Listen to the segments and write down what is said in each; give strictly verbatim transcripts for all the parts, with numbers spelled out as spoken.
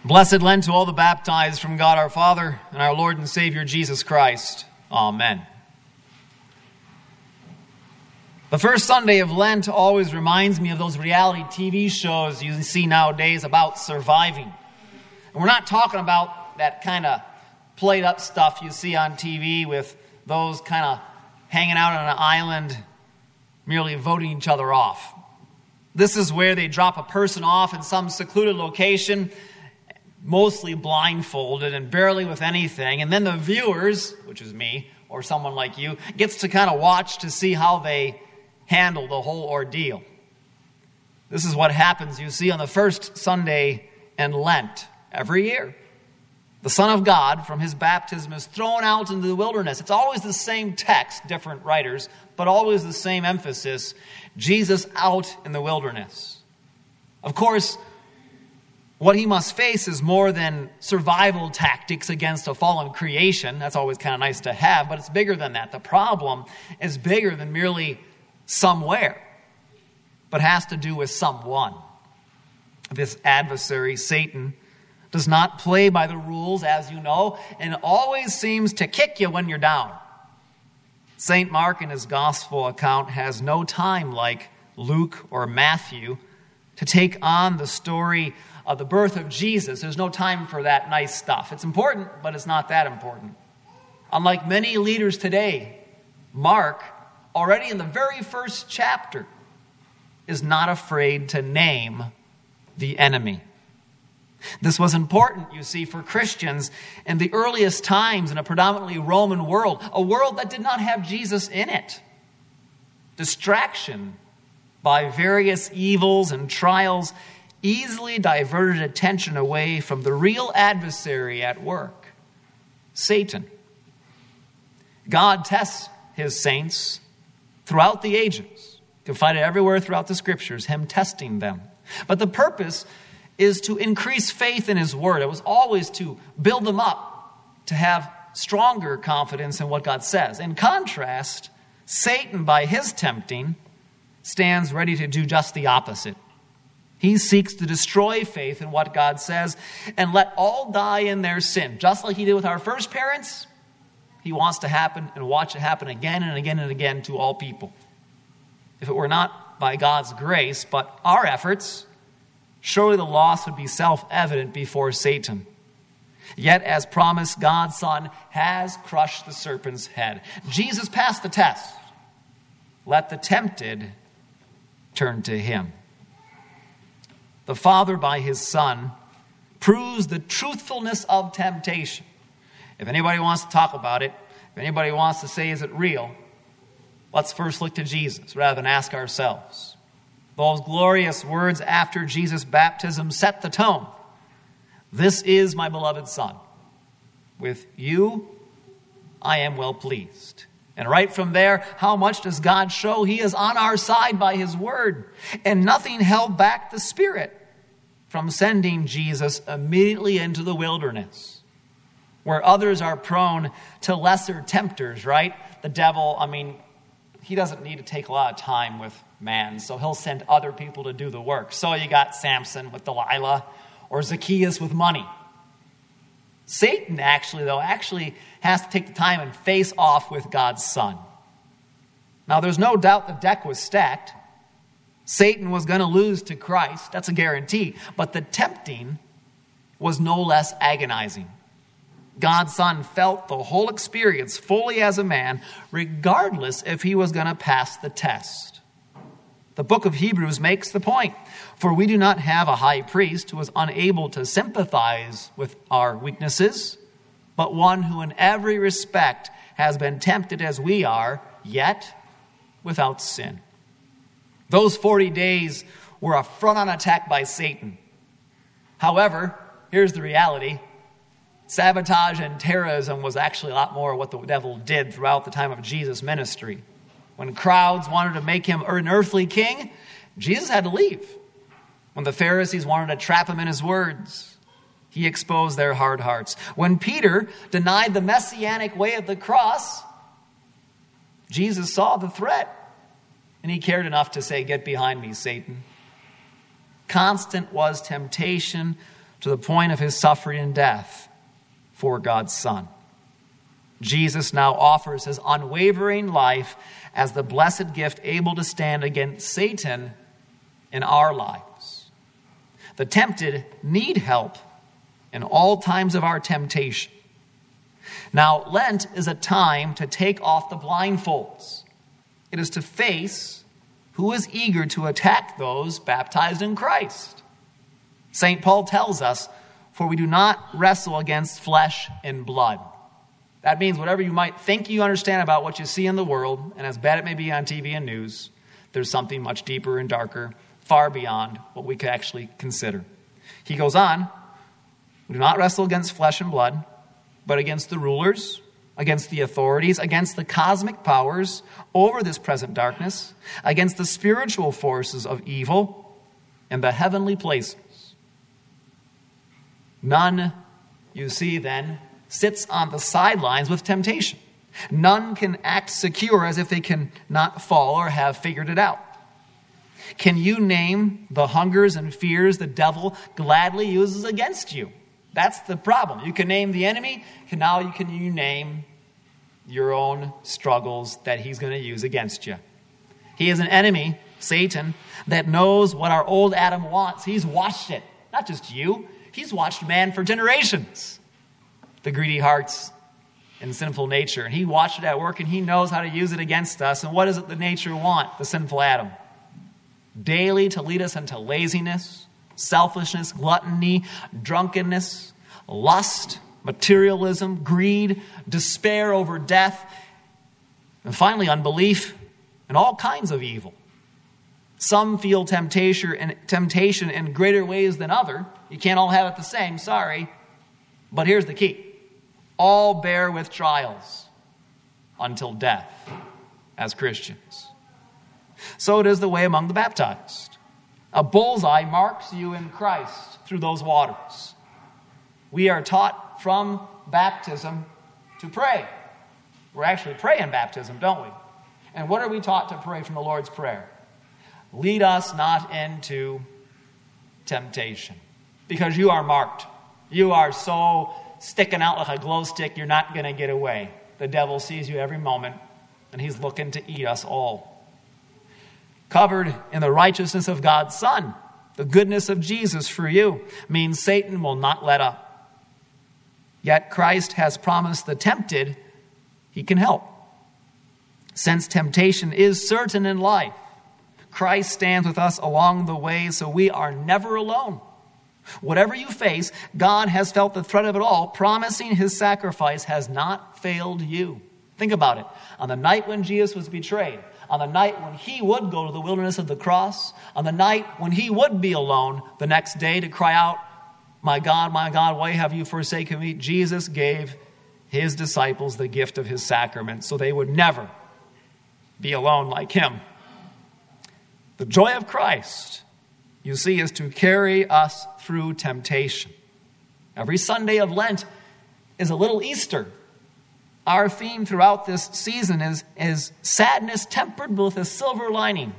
Blessed Lent to all the baptized from God our Father and our Lord and Savior Jesus Christ. Amen. The first Sunday of Lent always reminds me of those reality T V shows you see nowadays about surviving. And we're not talking about that kind of played up stuff you see on T V with those kind of hanging out on an island, merely voting each other off. This is where they drop a person off in some secluded location, mostly blindfolded and barely with anything. And then the viewers, which is me or someone like you, gets to kind of watch to see how they handle the whole ordeal. This is what happens, you see, on the first Sunday in Lent every year. The Son of God, from his baptism, is thrown out into the wilderness. It's always the same text, different writers, but always the same emphasis. Jesus out in the wilderness. Of course, what he must face is more than survival tactics against a fallen creation. That's always kind of nice to have, but it's bigger than that. The problem is bigger than merely somewhere, but has to do with someone. This adversary, Satan, does not play by the rules, as you know, and always seems to kick you when you're down. Saint Mark, in his gospel account, has no time like Luke or Matthew to take on the story of the birth of Jesus. There's no time for that nice stuff. It's important, but it's not that important. Unlike many leaders today, Mark, already in the very first chapter, is not afraid to name the enemy. This was important, you see, for Christians in the earliest times in a predominantly Roman world, a world that did not have Jesus in it. Distraction by various evils and trials easily diverted attention away from the real adversary at work, Satan. God tests his saints throughout the ages. You can find it everywhere throughout the scriptures, him testing them. But the purpose is to increase faith in his word. It was always to build them up, to have stronger confidence in what God says. In contrast, Satan, by his tempting, stands ready to do just the opposite. He seeks to destroy faith in what God says and let all die in their sin. Just like he did with our first parents, he wants to happen and watch it happen again and again and again to all people. If it were not by God's grace, but our efforts, surely the loss would be self-evident before Satan. Yet, as promised, God's Son has crushed the serpent's head. Jesus passed the test. Let the tempted turn to him. The Father, by his Son, proves the truthfulness of temptation. If anybody wants to talk about it, if anybody wants to say, is it real? Let's first look to Jesus rather than ask ourselves. Those glorious words after Jesus' baptism set the tone. This is my beloved Son. With you, I am well pleased. And right from there, how much does God show he is on our side by his word? And nothing held back the Spirit from sending Jesus immediately into the wilderness, where others are prone to lesser tempters, right? The devil, I mean, he doesn't need to take a lot of time with man, so he'll send other people to do the work. So you got Samson with Delilah, or Zacchaeus with money. Satan, actually, though, actually has to take the time and face off with God's Son. Now, there's no doubt the deck was stacked. Satan was going to lose to Christ. That's a guarantee. But the tempting was no less agonizing. God's Son felt the whole experience fully as a man, regardless if he was going to pass the test. The book of Hebrews makes the point. For we do not have a high priest who is unable to sympathize with our weaknesses, but one who in every respect has been tempted as we are, yet without sin. Those forty days were a front-on attack by Satan. However, here's the reality. Sabotage and terrorism was actually a lot more what the devil did throughout the time of Jesus' ministry. When crowds wanted to make him an earthly king, Jesus had to leave. When the Pharisees wanted to trap him in his words, he exposed their hard hearts. When Peter denied the messianic way of the cross, Jesus saw the threat, and he cared enough to say, "Get behind me, Satan." Constant was temptation to the point of his suffering and death for God's Son. Jesus now offers his unwavering life as the blessed gift able to stand against Satan in our lives. The tempted need help in all times of our temptation. Now, Lent is a time to take off the blindfolds. It is to face who is eager to attack those baptized in Christ. Saint Paul tells us, "For we do not wrestle against flesh and blood." That means whatever you might think you understand about what you see in the world, and as bad it may be on T V and news, there's something much deeper and darker, far beyond what we could actually consider. He goes on, "We do not wrestle against flesh and blood, but against the rulers, against the authorities, against the cosmic powers over this present darkness, against the spiritual forces of evil in the heavenly places." None, you see then, sits on the sidelines with temptation. None can act secure as if they can not fall or have figured it out. Can you name the hungers and fears the devil gladly uses against you? That's the problem. You can name the enemy, and now you can you name your own struggles that he's going to use against you. He is an enemy, Satan, that knows what our old Adam wants. He's watched it. Not just you. He's watched man for generations. The greedy hearts and sinful nature. And he watched it at work, and he knows how to use it against us. And what does it the nature want, the sinful Adam? Daily to lead us into laziness, selfishness, gluttony, drunkenness, lust, materialism, greed, despair over death, and finally unbelief and all kinds of evil. Some feel temptation and temptation in greater ways than other. You can't all have it the same, sorry. But here's the key. All bear with trials until death as Christians. So it is the way among the baptized. A bullseye marks you in Christ through those waters. We are taught from baptism to pray. We're actually praying in baptism, don't we? And what are we taught to pray from the Lord's Prayer? Lead us not into temptation. Because you are marked. You are so sticking out like a glow stick, you're not going to get away. The devil sees you every moment, and he's looking to eat us all. Covered in the righteousness of God's Son, the goodness of Jesus for you, means Satan will not let up. Yet Christ has promised the tempted he can help. Since temptation is certain in life, Christ stands with us along the way, so we are never alone. Whatever you face, God has felt the threat of it all, promising his sacrifice has not failed you. Think about it. On the night when Jesus was betrayed, on the night when he would go to the wilderness of the cross, on the night when he would be alone the next day to cry out, "My God, my God, why have you forsaken me?" Jesus gave his disciples the gift of his sacrament so they would never be alone like him. The joy of Christ, you see, is to carry us through temptation. Every Sunday of Lent is a little Easter. Our theme throughout this season is, is sadness tempered with a silver lining.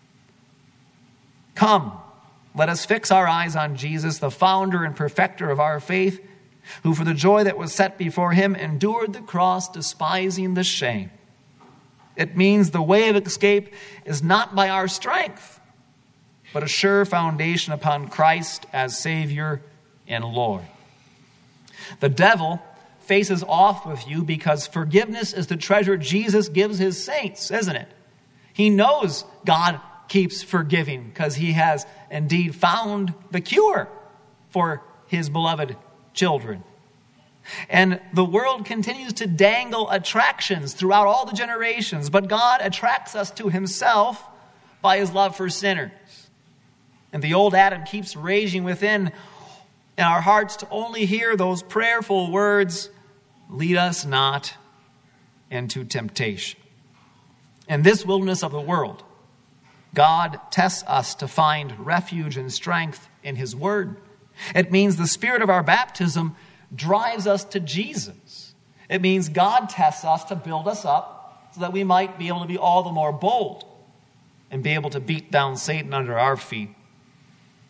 Come, let us fix our eyes on Jesus, the founder and perfecter of our faith, who for the joy that was set before him endured the cross, despising the shame. It means the way of escape is not by our strength, but a sure foundation upon Christ as Savior and Lord. The devil faces off with you because forgiveness is the treasure Jesus gives his saints, isn't it? He knows God keeps forgiving because he has indeed found the cure for his beloved children. And the world continues to dangle attractions throughout all the generations, but God attracts us to himself by his love for sinners. And the old Adam keeps raging within in our hearts to only hear those prayerful words, "Lead us not into temptation." In this wilderness of the world, God tests us to find refuge and strength in his word. It means the spirit of our baptism drives us to Jesus. It means God tests us to build us up so that we might be able to be all the more bold and be able to beat down Satan under our feet.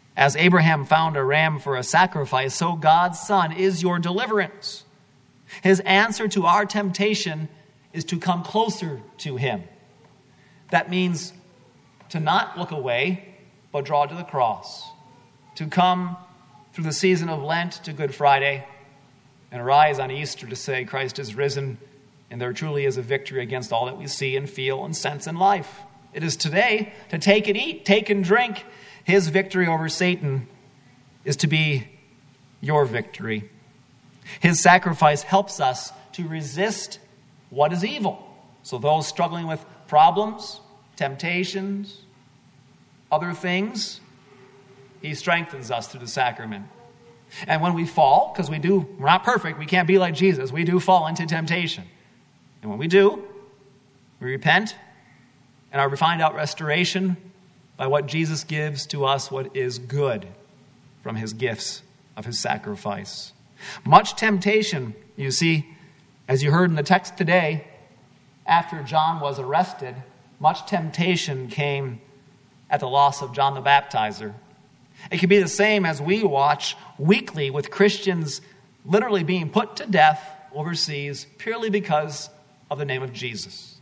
As Abraham found a ram for a sacrifice, so God's Son is your deliverance. His answer to our temptation is to come closer to him. That means to not look away, but draw to the cross. To come through the season of Lent to Good Friday and rise on Easter to say Christ is risen, and there truly is a victory against all that we see and feel and sense in life. It is today to take and eat, take and drink. His victory over Satan is to be your victory. His sacrifice helps us to resist what is evil. So those struggling with problems, temptations, other things, he strengthens us through the sacrament. And when we fall, because we do, we're not perfect, we can't be like Jesus, we do fall into temptation. And when we do, we repent and are find out restoration by what Jesus gives to us, what is good from his gifts of his sacrifice. Much temptation, you see, as you heard in the text today, after John was arrested, much temptation came at the loss of John the Baptizer. It can be the same as we watch weekly with Christians literally being put to death overseas purely because of the name of Jesus.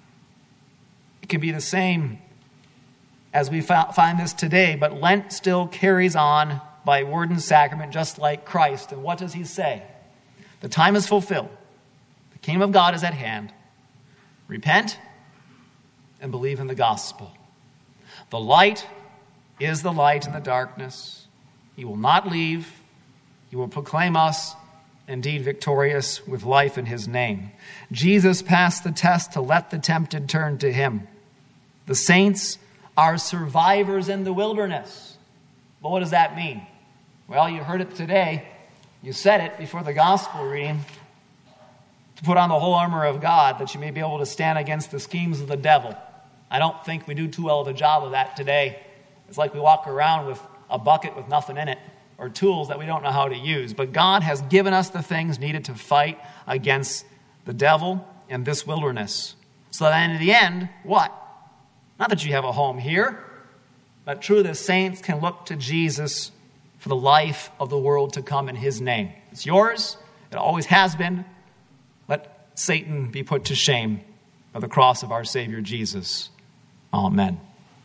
It can be the same as we find this today, but Lent still carries on by word and sacrament just like Christ. And what does he say? The time is fulfilled. The kingdom of God is at hand. Repent and believe in the gospel. The light is the light in the darkness. He will not leave. He will proclaim us indeed victorious with life in his name. Jesus passed the test to let the tempted turn to him. The saints are survivors in the wilderness. But what does that mean? Well, you heard it today. You said it before the gospel reading. To put on the whole armor of God, that you may be able to stand against the schemes of the devil. I don't think we do too well of a job of that today. It's like we walk around with a bucket with nothing in it, or tools that we don't know how to use. But God has given us the things needed to fight against the devil in this wilderness. So that in the end, what? Not that you have a home here, but truly the saints can look to Jesus for the life of the world to come in his name. It's yours. It always has been. Let Satan be put to shame by the cross of our Savior Jesus. Amen.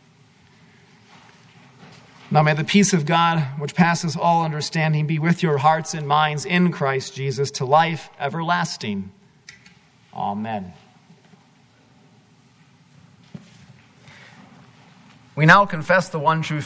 Now may the peace of God, which passes all understanding, be with your hearts and minds in Christ Jesus to life everlasting. Amen. We now confess the one true